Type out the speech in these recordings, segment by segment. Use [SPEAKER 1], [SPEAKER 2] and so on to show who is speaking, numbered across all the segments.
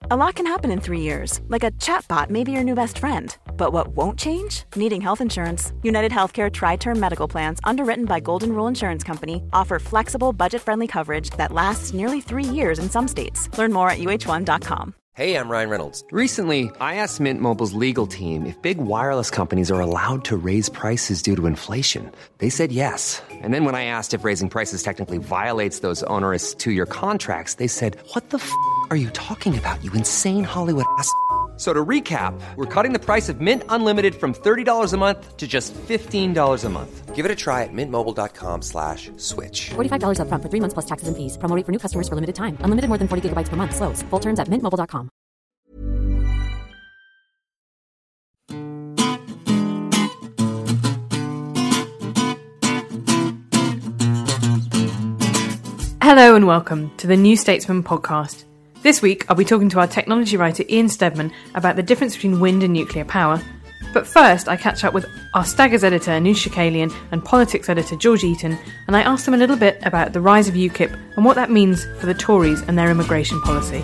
[SPEAKER 1] A lot can happen in 3 years, like a chatbot may be your new best friend. But what won't change? Needing health insurance. United Healthcare Tri-Term Medical Plans, underwritten by Golden Rule Insurance Company, offer flexible, budget-friendly coverage that lasts nearly 3 years in some states. Learn more at uh1.com.
[SPEAKER 2] Hey, I'm Ryan Reynolds. Recently, I asked Mint Mobile's legal team if big wireless companies are allowed to raise prices due to inflation. They said yes. And then when I asked if raising prices technically violates those onerous 2-year contracts, they said, "What the f*** are you talking about, you insane Hollywood ass?" So to recap, we're cutting the price of Mint Unlimited from $30 a month to just $15 a month. Give it a try at mintmobile.com/switch.
[SPEAKER 3] $45 up front for 3 months plus taxes and fees. Promo rate for new customers for limited time. Unlimited more than 40 gigabytes per month. Slows full terms at mintmobile.com.
[SPEAKER 4] Hello and welcome to the New Statesman podcast. This week, I'll be talking to our technology writer Ian Steadman about the difference between wind and nuclear power. But first, I catch up with our Staggers editor Anoosh Chakelian and politics editor George Eaton, and I ask them a little bit about the rise of UKIP and what that means for the Tories and their immigration policy.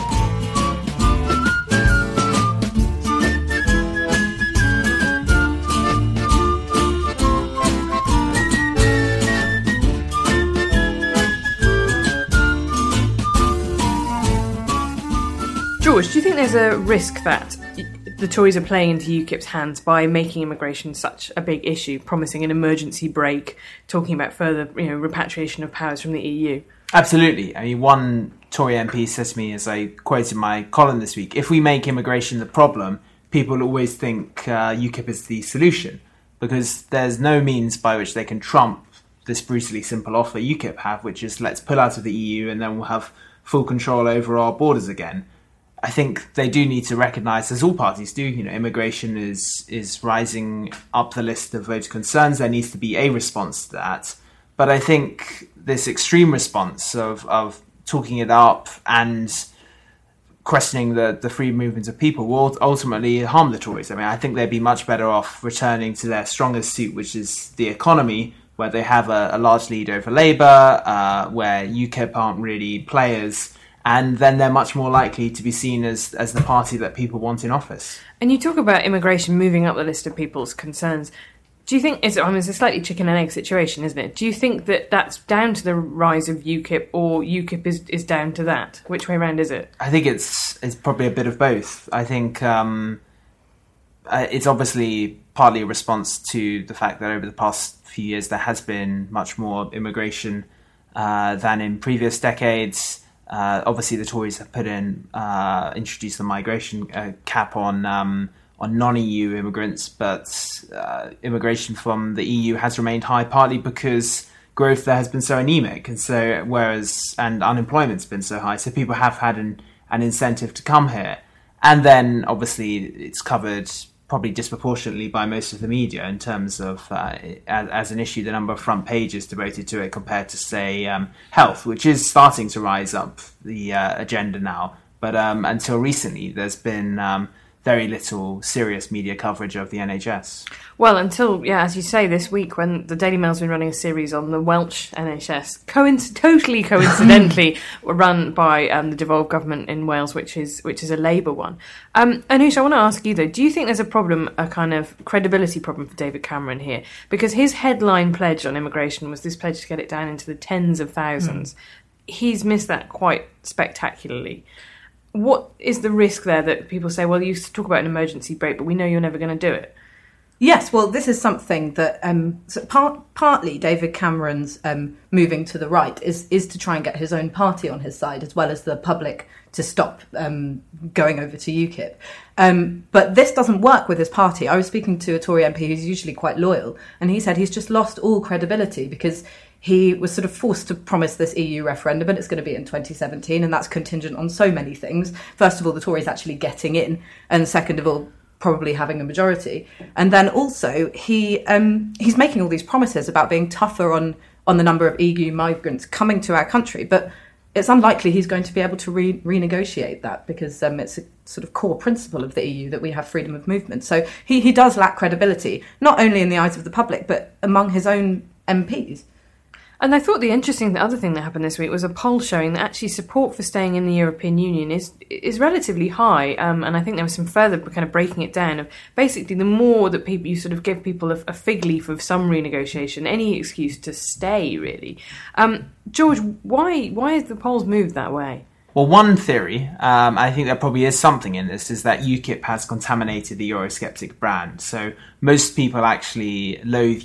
[SPEAKER 4] George, do you think there's a risk that the Tories are playing into UKIP's hands by making immigration such a big issue, promising an emergency break, talking about further, repatriation of powers from the EU?
[SPEAKER 5] Absolutely. I mean, one Tory MP said to me, as I quoted my column this week, if we make immigration the problem, people always think UKIP is the solution, because there's no means by which they can trump this brutally simple offer UKIP have, which is let's pull out of the EU and then we'll have full control over our borders again. I think they do need to recognise, as all parties do, immigration is rising up the list of voter concerns. There needs to be a response to that. But I think this extreme response of talking it up and questioning the free movement of people will ultimately harm the Tories. I mean, I think they'd be much better off returning to their strongest suit, which is the economy, where they have a large lead over Labour, where UKIP aren't really players. And then they're much more likely to be seen as the party that people want in office.
[SPEAKER 4] And you talk about immigration moving up the list of people's concerns. Do you think, it's a slightly chicken and egg situation, isn't it? Do you think that that's down to the rise of UKIP, or UKIP is down to that? Which way around is it?
[SPEAKER 5] I think it's probably a bit of both. I think it's obviously partly a response to the fact that over the past few years there has been much more immigration than in previous decades. Obviously, the Tories have introduced the migration cap on non-EU immigrants, but immigration from the EU has remained high, partly because growth there has been so anemic, and unemployment's been so high, so people have had an incentive to come here. And then, obviously, it's covered probably disproportionately by most of the media in terms of, as an issue, the number of front pages devoted to it compared to, say, health, which is starting to rise up the agenda now. But until recently, there's been very little serious media coverage of the NHS.
[SPEAKER 4] Well, until, as you say, this week when the Daily Mail's been running a series on the Welsh NHS, totally coincidentally run by the devolved government in Wales, which is a Labour one. Anoosh, I want to ask you though, do you think there's a kind of credibility problem for David Cameron here? Because his headline pledge on immigration was this pledge to get it down into the tens of thousands. He's missed that quite spectacularly. What is the risk there that people say, well, you talk about an emergency break, but we know you're never going to do it?
[SPEAKER 6] Yes, well, this is something that partly David Cameron's moving to the right is to try and get his own party on his side, as well as the public to stop going over to UKIP. But this doesn't work with his party. I was speaking to a Tory MP who's usually quite loyal, and he said he's just lost all credibility because he was sort of forced to promise this EU referendum, and it's going to be in 2017, and that's contingent on so many things. First of all, the Tories actually getting in, and second of all, probably having a majority. And then also, he's making all these promises about being tougher on the number of EU migrants coming to our country, but it's unlikely he's going to be able to renegotiate that because it's a sort of core principle of the EU that we have freedom of movement. So he does lack credibility, not only in the eyes of the public, but among his own MPs.
[SPEAKER 4] And I thought the other thing that happened this week was a poll showing that actually support for staying in the European Union is relatively high. And I think there was some further kind of breaking it down of basically the more that you sort of give people a fig leaf of some renegotiation, any excuse to stay, really. George, why has the polls moved that way?
[SPEAKER 5] Well, one theory, I think there probably is something in this, is that UKIP has contaminated the Eurosceptic brand. So most people actually loathe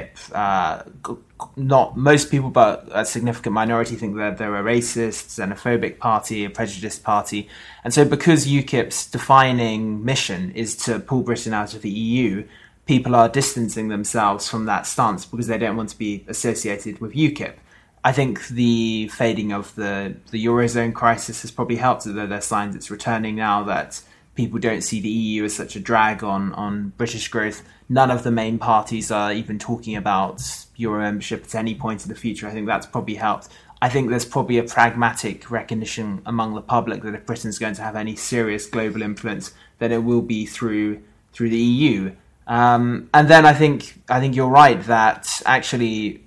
[SPEAKER 5] UKIP. Not most people, but a significant minority think that they're a racist, xenophobic party, a prejudiced party. And so because UKIP's defining mission is to pull Britain out of the EU, people are distancing themselves from that stance because they don't want to be associated with UKIP. I think the fading of the Eurozone crisis has probably helped, although there's signs it's returning now, that people don't see the EU as such a drag on British growth. None of the main parties are even talking about Euro membership at any point in the future. I think that's probably helped. I think there's probably a pragmatic recognition among the public that if Britain's going to have any serious global influence, then it will be through the EU. And then I think you're right that actually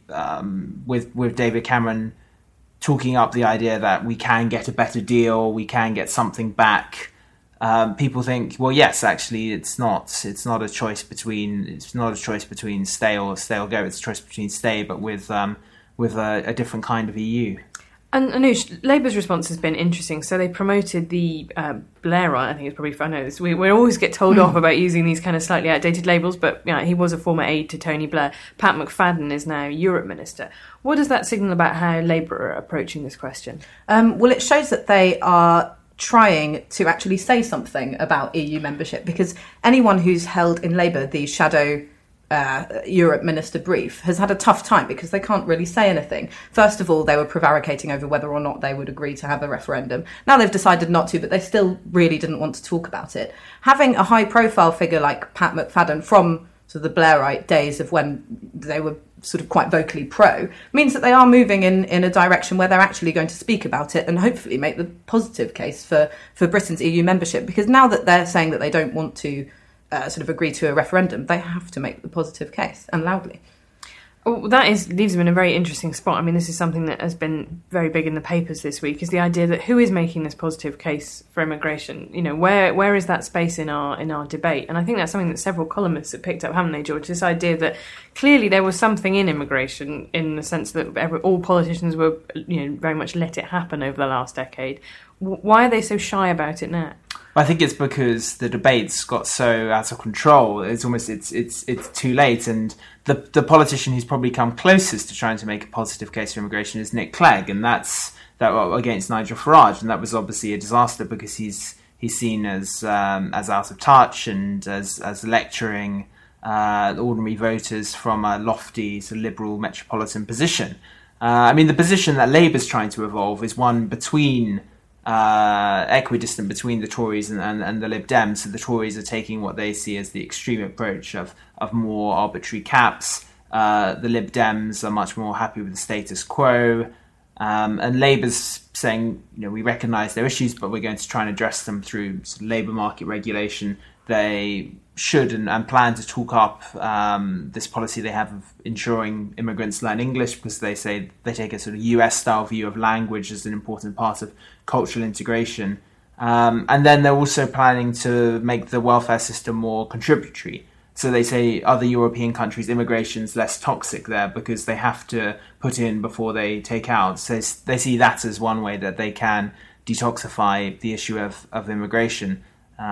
[SPEAKER 5] with David Cameron talking up the idea that we can get a better deal, we can get something back, people think, well, yes, actually, it's not a choice between stay or go. It's a choice between stay, but with a different kind of EU.
[SPEAKER 4] And Anoush, Labour's response has been interesting. So they promoted the Blairite. I think it's probably fun. I know this. We always get told off about using these kind of slightly outdated labels, but he was a former aide to Tony Blair. Pat McFadden is now Europe Minister. What does that signal about how Labour are approaching this question?
[SPEAKER 6] Well, it shows that they are trying to actually say something about EU membership, because anyone who's held in Labour the shadow Europe Minister brief has had a tough time because they can't really say anything. First of all, they were prevaricating over whether or not they would agree to have a referendum. Now they've decided not to, but they still really didn't want to talk about it. Having a high-profile figure like Pat McFadden from sort of the Blairite days of when they were sort of quite vocally pro means that they are moving in a direction where they're actually going to speak about it and hopefully make the positive case for Britain's EU membership, because now that they're saying that they don't want to sort of agree to a referendum, they have to make the positive case, and loudly.
[SPEAKER 4] Well, leaves them in a very interesting spot. I mean, this is something that has been very big in the papers this week, is the idea that who is making this positive case for immigration? Where is that space in our debate? And I think that's something that several columnists have picked up, haven't they, George? This idea that clearly there was something in immigration in the sense that all politicians were, very much let it happen over the last decade. Why are they so shy about it now?
[SPEAKER 5] I think it's because the debates got so out of control. It's almost it's too late, and the politician who's probably come closest to trying to make a positive case for immigration is Nick Clegg, and that's against Nigel Farage, and that was obviously a disaster because he's seen as out of touch and as lecturing ordinary voters from a lofty sort of liberal metropolitan position. The position that Labour's trying to evolve is one between. Equidistant between the Tories and the Lib Dems. So the Tories are taking what they see as the extreme approach of more arbitrary caps. The Lib Dems are much more happy with the status quo. And Labour's saying, we recognise their issues, but we're going to try and address them through sort of labour market regulation. They should and plan to talk up this policy they have of ensuring immigrants learn English, because they say they take a sort of US-style view of language as an important part of cultural integration. And then they're also planning to make the welfare system more contributory. So they say other European countries, immigration's less toxic there because they have to put in before they take out. So they see that as one way that they can detoxify the issue of immigration.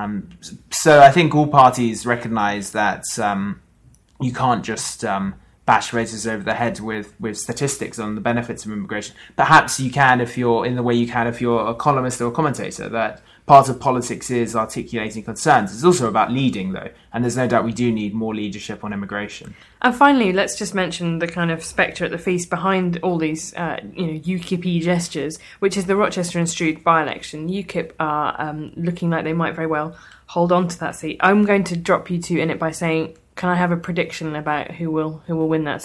[SPEAKER 5] So I think all parties recognise that you can't just bash voters over the head with statistics on the benefits of immigration. Perhaps you can if you're a columnist or a commentator. That part of politics is articulating concerns. It's also about leading, though, and there's no doubt we do need more leadership on immigration.
[SPEAKER 4] And finally, let's just mention the kind of spectre at the feast behind all these, UKIP-y gestures, which is the Rochester and Stroud by-election. UKIP are looking like they might very well hold on to that seat. I'm going to drop you two in it by saying, can I have a prediction about who will win that seat?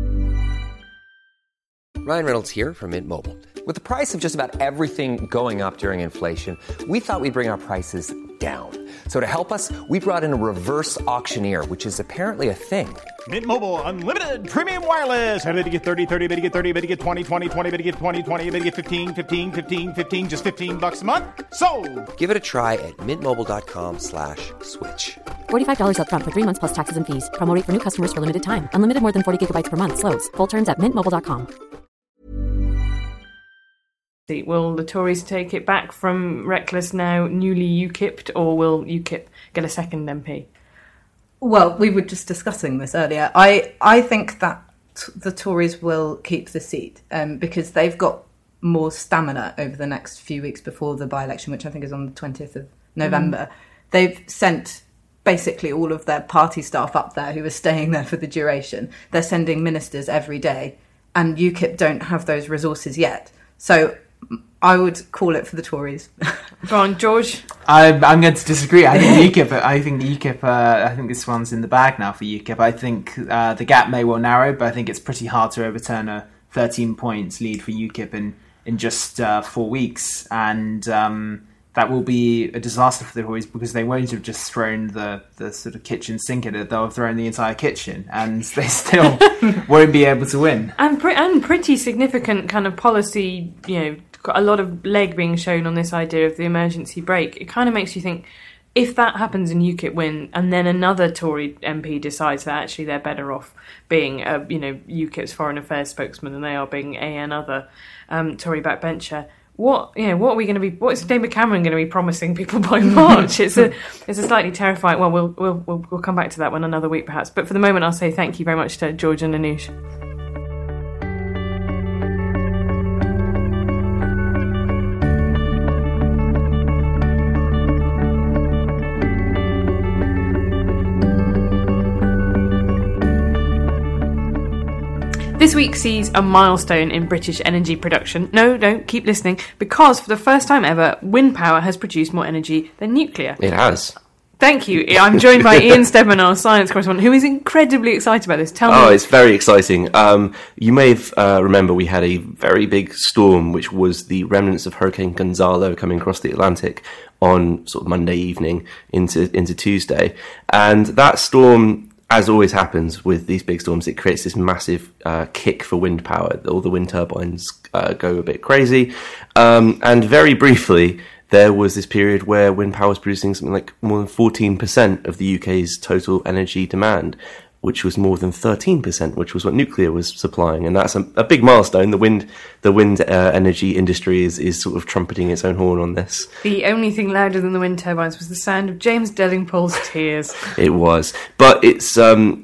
[SPEAKER 2] Ryan Reynolds here from Mint Mobile. With the price of just about everything going up during inflation, we thought we'd bring our prices down. So to help us, we brought in a reverse auctioneer, which is apparently a thing.
[SPEAKER 7] Mint Mobile Unlimited Premium Wireless. How to get 30, 30, bit to get 30, bit to get 20, 20, 20, bit to get 20, 20, bit to get 15, 15, 15, 15, just $15 a month? Sold!
[SPEAKER 2] Give it a try at mintmobile.com/switch.
[SPEAKER 3] $45 up front for 3 months plus taxes and fees. Promo rate for new customers for limited time. Unlimited more than 40 gigabytes per month. Slows full terms at mintmobile.com.
[SPEAKER 4] Will the Tories take it back from Reckless, now newly UKIP'd, or will UKIP get a second MP?
[SPEAKER 6] Well, we were just discussing this earlier. I think that the Tories will keep the seat because they've got more stamina over the next few weeks before the by-election, which I think is on the 20th of November. They've sent basically all of their party staff up there who are staying there for the duration. They're sending ministers every day, and UKIP don't have those resources yet. So I would call it for the Tories.
[SPEAKER 4] Go on, George.
[SPEAKER 5] I'm going to disagree. I think UKIP. I think this one's in the bag now for UKIP. I think the gap may well narrow, but I think it's pretty hard to overturn a 13 points lead for UKIP in just 4 weeks, and that will be a disaster for the Tories because they won't have just thrown the sort of kitchen sink at it. They'll have thrown the entire kitchen, and they still won't be able to win.
[SPEAKER 4] And pretty significant kind of policy, a lot of leg being shown on this idea of the emergency brake. It kind of makes you think, if that happens and UKIP win, and then another Tory MP decides that actually they're better off being, UKIP's foreign affairs spokesman than they are being another Tory backbencher. What are we going to be? What is David Cameron going to be promising people by March? It's a slightly terrifying. Well, we'll come back to that one another week perhaps. But for the moment, I'll say thank you very much to George and Anoush. This week sees a milestone in British energy production. No, don't keep listening, because for the first time ever, wind power has produced more energy than nuclear.
[SPEAKER 8] It has.
[SPEAKER 4] Thank you. I'm joined by Ian Steadman, our science correspondent, who is incredibly excited about this. Tell me.
[SPEAKER 8] Oh, it's very exciting. You may remember we had a very big storm, which was the remnants of Hurricane Gonzalo coming across the Atlantic on sort of Monday evening into Tuesday. And that storm, as always happens with these big storms, it creates this massive kick for wind power. All the wind turbines go a bit crazy. And very briefly, there was this period where wind power was producing something like more than 14% of the UK's total energy demand, which was more than 13%, which was what nuclear was supplying. And that's a big milestone. The wind energy industry is sort of trumpeting its own horn on this. The
[SPEAKER 4] only thing louder than the wind turbines was the sound of James Delingpole's tears.
[SPEAKER 8] It was. But it's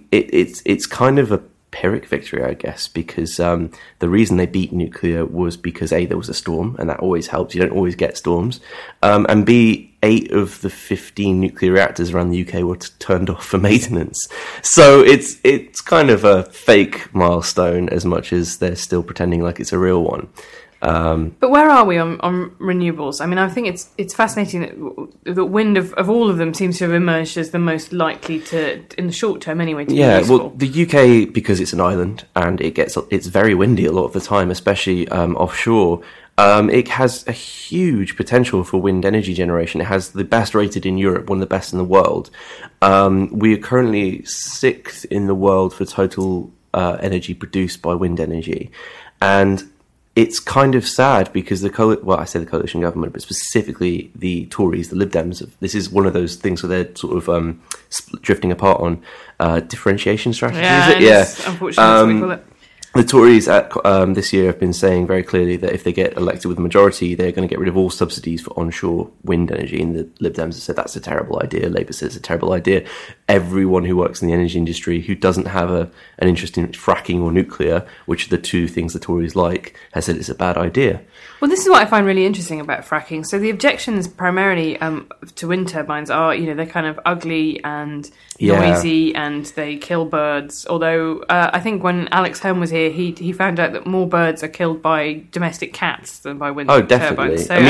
[SPEAKER 8] kind of a Pyrrhic victory, I guess, because the reason they beat nuclear was because A, there was a storm, and that always helps. You don't always get storms. And B, 8 of the 15 nuclear reactors around the UK were turned off for maintenance. So it's kind of a fake milestone as much as they're still pretending like it's a real one.
[SPEAKER 4] But where are we on renewables? I mean, I think it's fascinating that wind of all of them seems to have emerged as the most likely to, in the short term anyway, to be useful.
[SPEAKER 8] Well, the UK, because it's an island and it's very windy a lot of the time, especially offshore. It has a huge potential for wind energy generation. It has the best rated in Europe, one of the best in the world. We are currently 6th in the world for total energy produced by wind energy, and it's kind of sad because I say the coalition government, but specifically the Tories, the Lib Dems, this is one of those things where they're sort of drifting apart on differentiation strategy.
[SPEAKER 4] Unfortunately, that's what we call it.
[SPEAKER 8] The Tories this year have been saying very clearly that if they get elected with a majority, they're going to get rid of all subsidies for onshore wind energy. And the Lib Dems have said that's a terrible idea. Labour says it's a terrible idea. Everyone who works in the energy industry who doesn't have an interest in fracking or nuclear, which are the two things the Tories like, has said it's a bad idea.
[SPEAKER 4] Well, this is what I find really interesting about fracking. So the objections primarily to wind turbines are, they're kind of ugly and noisy and they kill birds. Although I think when Alex Home was here, he found out that more birds are killed by domestic cats than by wind turbines. So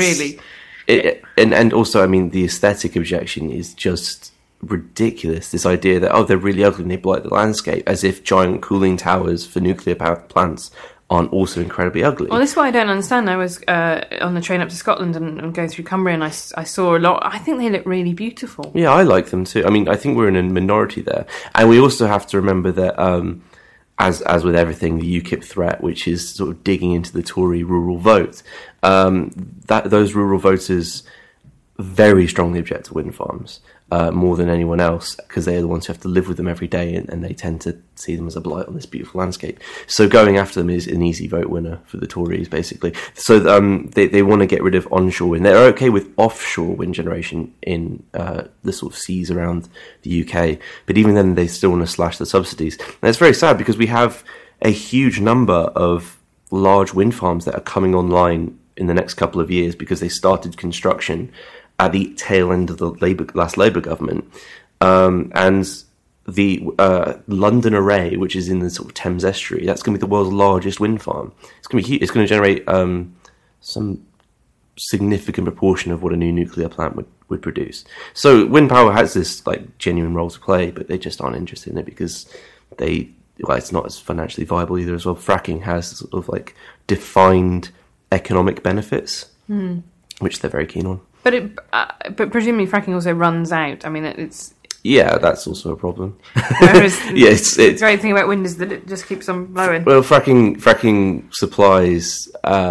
[SPEAKER 8] and also, I mean, the aesthetic objection is just ridiculous. This idea that they're really ugly and they blight the landscape, as if giant cooling towers for nuclear power plants aren't also incredibly ugly.
[SPEAKER 4] Well, this is what I don't understand. I was on the train up to Scotland and going through Cumbria, and I saw a lot. I think they look really beautiful.
[SPEAKER 8] Yeah, I like them too. I mean, I think we're in a minority there. And we also have to remember that, as with everything, the UKIP threat, which is sort of digging into the Tory rural vote, that those rural voters very strongly object to wind farms. More than anyone else, because they are the ones who have to live with them every day, and they tend to see them as a blight on this beautiful landscape. So going after them is an easy vote winner for the Tories, basically. So they want to get rid of onshore wind. They're okay with offshore wind generation in the sort of seas around the UK, but even then they still want to slash the subsidies. And it's very sad because we have a huge number of large wind farms that are coming online in the next couple of years because they started construction at the tail end of the last Labour government. And the London Array, which is in the sort of Thames estuary, that's going to be the world's largest wind farm. It's going to be huge. It's going to generate some significant proportion of what a new nuclear plant would produce. So wind power has this like genuine role to play, but they just aren't interested in it because it's not as financially viable either as well. Fracking has sort of like defined economic benefits, which they're very keen on.
[SPEAKER 4] But presumably fracking also runs out. I mean, it's...
[SPEAKER 8] Yeah, that's also a problem.
[SPEAKER 4] Whereas
[SPEAKER 8] the
[SPEAKER 4] great thing about wind is that it just keeps on blowing.
[SPEAKER 8] Well, fracking supplies...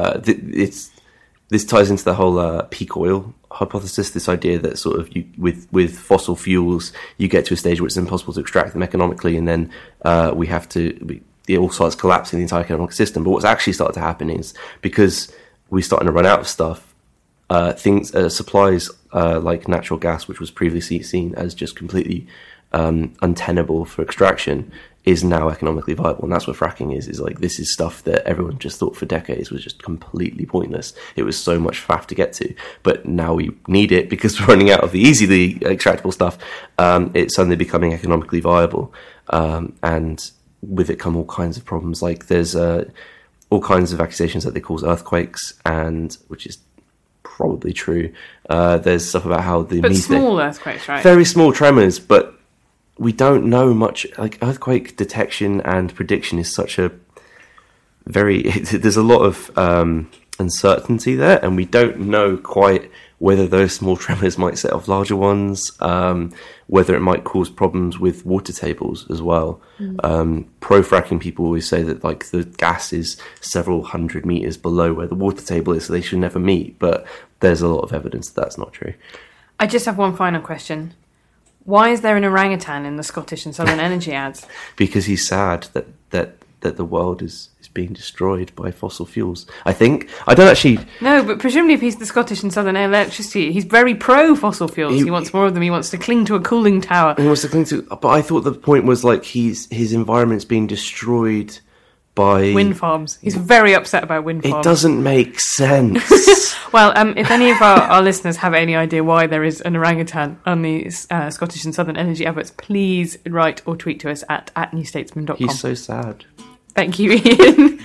[SPEAKER 8] this ties into the whole peak oil hypothesis, this idea that sort of with fossil fuels, you get to a stage where it's impossible to extract them economically, and then it all starts collapsing the entire economic system. But what's actually started to happen is, because we're starting to run out of stuff, supplies like natural gas, which was previously seen as just completely untenable for extraction, is now economically viable. And that's what fracking is like, this is stuff that everyone just thought for decades was just completely pointless. It was so much faff to get to, but now we need it because we're running out of the easily extractable stuff. It's suddenly becoming economically viable, and with it come all kinds of problems. Like there's all kinds of accusations that they cause earthquakes, and which is probably true. There's stuff about how
[SPEAKER 4] But small earthquakes, right?
[SPEAKER 8] Very small tremors, but we don't know much. Like earthquake detection and prediction is such a there's a lot of uncertainty there, and we don't know quite whether those small tremors might set off larger ones, whether it might cause problems with water tables as well. Pro-fracking people always say that like the gas is several hundred meters below where the water table is, so they should never meet, but there's a lot of evidence that that's not true.
[SPEAKER 4] I just have one final question. Why is there an orangutan in the Scottish and Southern Energy ads?
[SPEAKER 8] Because he's sad that the world is being destroyed by fossil fuels. I think. I don't actually...
[SPEAKER 4] No, but presumably if he's the Scottish and Southern Electricity, he's very pro-fossil fuels. He wants more of them. He wants to cling to a cooling tower.
[SPEAKER 8] He wants to cling to... But I thought the point was like his environment's being destroyed by...
[SPEAKER 4] wind farms. He's very upset about wind farms.
[SPEAKER 8] It doesn't make sense.
[SPEAKER 4] Well, if any of our listeners have any idea why there is an orangutan on the Scottish and Southern Energy adverts, please write or tweet to us at newstatesman.com.
[SPEAKER 8] He's so sad.
[SPEAKER 4] Thank you, Ian.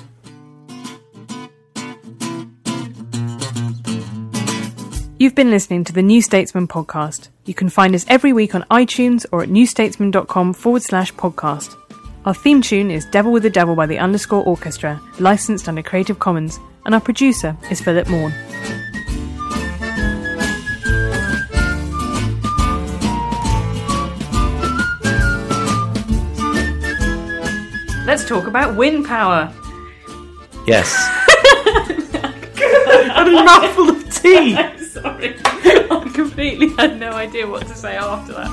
[SPEAKER 4] You've been listening to the New Statesman podcast. You can find us every week on iTunes or at newstatesman.com/podcast. Our theme tune is Devil with the Devil by the _ Orchestra, licensed under Creative Commons, and our producer is Philip Morn. Let's talk about wind power.
[SPEAKER 8] Yes. And a mouthful of tea.
[SPEAKER 4] I'm sorry. I completely had no idea what to say after that.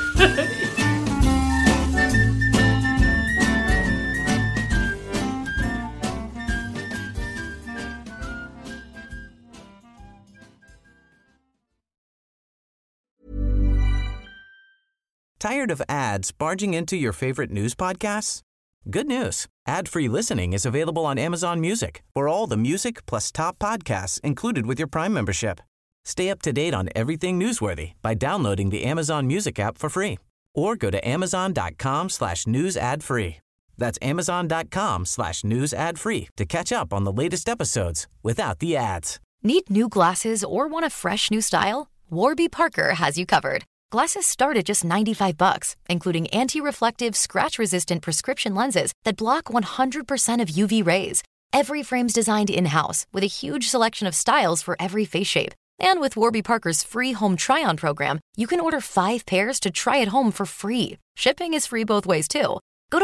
[SPEAKER 9] Tired of ads barging into your favorite news podcasts? Good news. Ad-free listening is available on Amazon Music for all the music plus top podcasts included with your Prime membership. Stay up to date on everything newsworthy by downloading the Amazon Music app for free or go to amazon.com/news ad free. That's amazon.com/news ad free to catch up on the latest episodes without the ads.
[SPEAKER 10] Need new glasses or want a fresh new style? Warby Parker has you covered. Glasses start at just $95, including anti-reflective, scratch-resistant prescription lenses that block 100% of UV rays. Every frame's designed in-house with a huge selection of styles for every face shape. And with Warby Parker's free home try-on program, you can order 5 pairs to try at home for free. Shipping is free both ways, too. Go to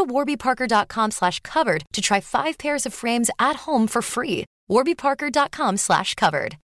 [SPEAKER 10] warbyparker.com/covered to try 5 pairs of frames at home for free. warbyparker.com/covered.